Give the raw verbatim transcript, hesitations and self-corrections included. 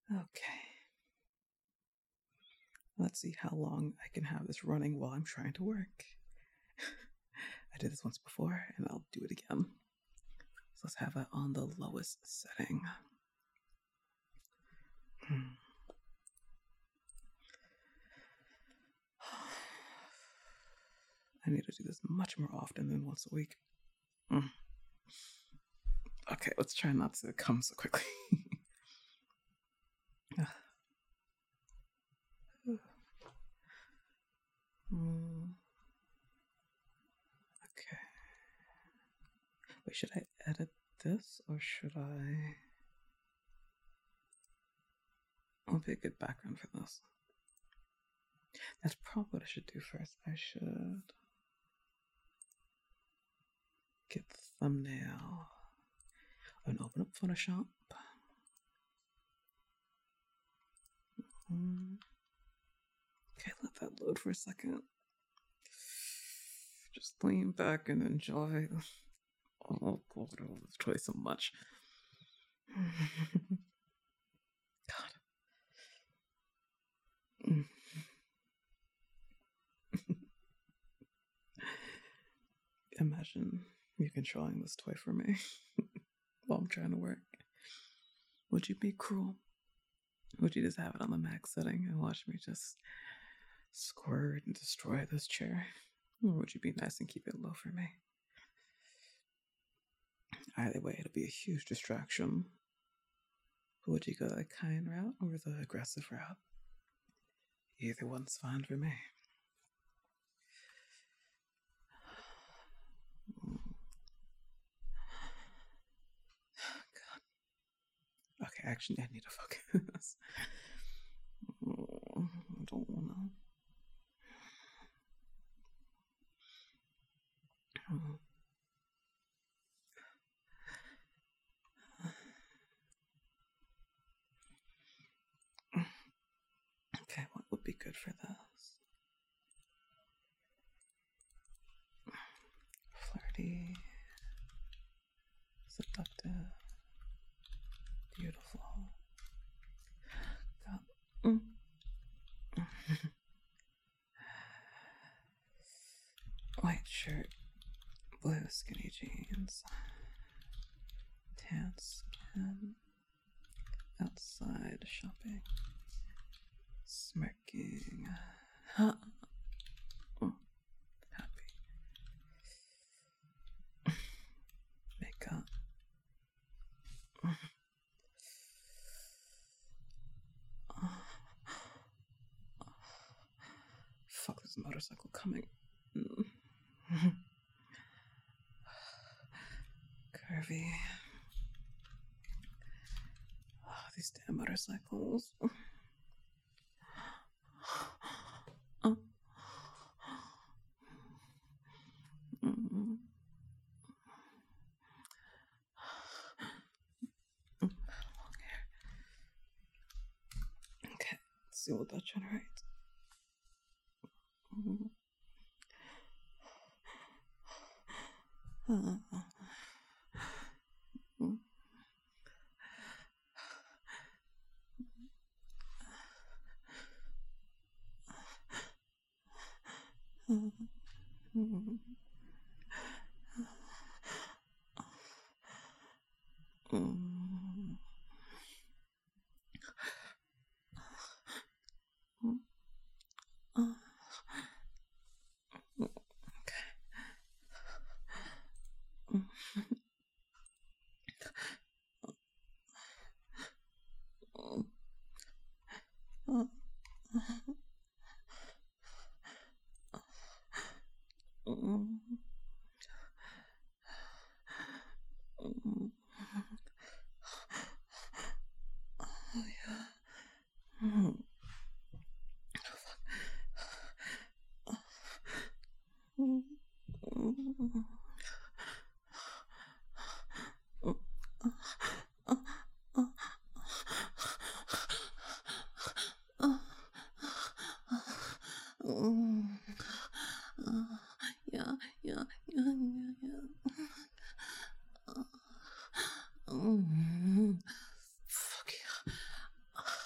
Okay. Let's see how long I can have this running while I'm trying to work. I did this once before, and I'll do it again. So let's have it on the lowest setting. Hmm. I need to do this much more often than once a week. Mm. Okay, let's try not to come so quickly. mm. Okay. Wait, should I edit this or should I? I'll be a good background for this. That's probably what I should do first. I should get the thumbnail and open up Photoshop. Mm. Okay, let that load for a second. Just lean back and enjoy. Oh, God, oh, this toy so much. God. Mm. Imagine you controlling this toy for me while I'm trying to work. Would you be cruel? Would you just have it on the max setting and watch me just squirt and destroy this chair? Or would you be nice and keep it low for me? Either way, it'll be a huge distraction. But would you go the kind route or the aggressive route? Either one's fine for me. God. Okay, actually, I need to focus. I don't wanna. Okay, what would be good for this? Flirty, seductive, beautiful. God. Mm. White shirt, blue skinny jeans, tan skin, outside shopping, smirking, huh. Oh, happy. Makeup. Fuck, there's a motorcycle coming. Curvy. Oh, these damn motorcycles. Oh. Mm. Long hair. Okay, let's see what that generates. Mm. Uh, mm. Mm. Mm. Mm. Uh, okay. Mm. Uh, mm. Mm. Oh, yeah. Mm. Mm. Mm. Mm. Yeah, yeah, yeah, yeah, yeah. Mm. Fuck yeah.